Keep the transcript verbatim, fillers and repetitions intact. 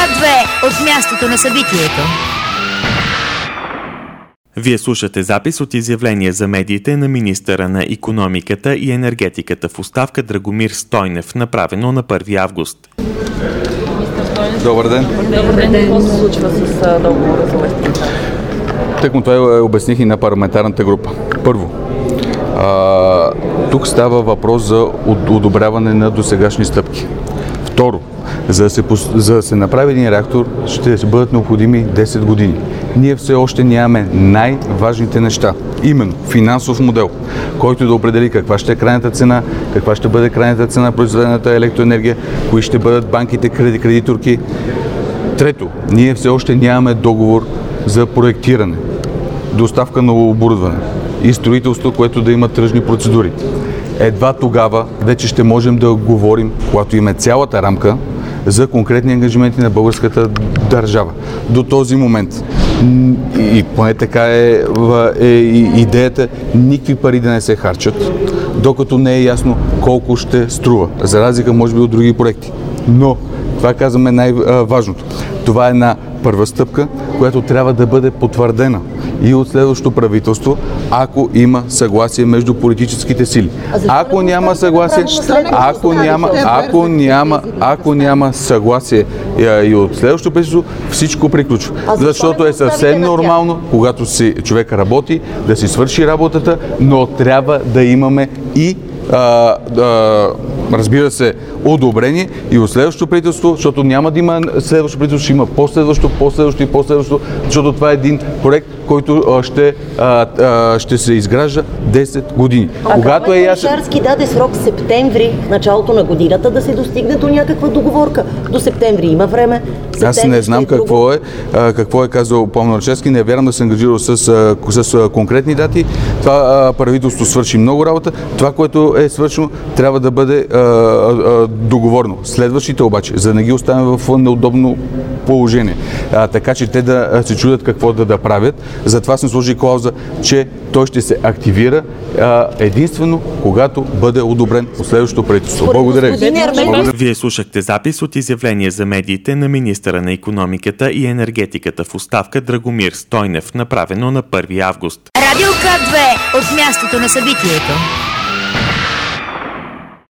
две от мястото на събитието. Вие слушате запис от изявление за медиите на министъра на икономиката и енергетиката в оставка Драгомир Стойнев, направено на първи август. Добър ден. Добър ден. Какво се случва с договора за Уестингтън? Тъкмо това обясних и на парламентарната група. Първо, а, тук става въпрос за одобряване на досегашни стъпки. Второ, за да се, за да се направи един реактор, ще бъдат необходими десет години. Ние все още нямаме най-важните неща. Именно финансов модел, който да определи каква ще е крайната цена, каква ще бъде крайната цена на произведената електроенергия, кои ще бъдат банките кредиторки. Трето, ние все още нямаме договор за проектиране, доставка на оборудване и строителство, което да има тръжни процедури. Едва тогава вече ще можем да говорим, когато има цялата рамка, за конкретни ангажименти на българската държава. До този момент, и поне така е, е идеята, никакви пари да не се харчат, докато не е ясно колко ще струва, за разлика може би от други проекти. Но това казваме най-важното. Това е една първа стъпка, която трябва да бъде потвърдена и от следващото правителство, ако има съгласие между политическите сили. Ако няма съгласие, ако няма, ако няма, ако няма съгласие и от следващото правителство, всичко приключва. Защото е съвсем нормално, когато си човек работи, да си свърши работата, но трябва да имаме и А, а, разбира се, одобрение и от следващото правителство, защото няма да има следващо правителство, ще има последващо, последващо и последващо, защото това е един проект, който а, ще, а, а, ще се изгражда десет години. А когато е ясен... Орешарски даде срок септември, началото на годината, да се достигне до някаква договорка. До септември има време. Септември Аз не знам какво е, а, какво е казал Пламен Орешарски, не вярвам да се ангажирал с, с, с конкретни дати. Това а, правителство свърши много работа. Това, което е свършено, трябва да бъде а, а, договорено. Следващите обаче, за да не ги оставим в неудобно положение. А, така че те да се чудят какво да, да правят. Затова съм сложил клауза, че той ще се активира а, единствено, когато бъде одобрен от следващото правителство. Благодаря ви. Вие слушахте запис от изявление за медиите на министъра на икономиката и енергетиката в оставка Драгомир Стойнев, направено на първи август. Радио К две от мястото на събитието.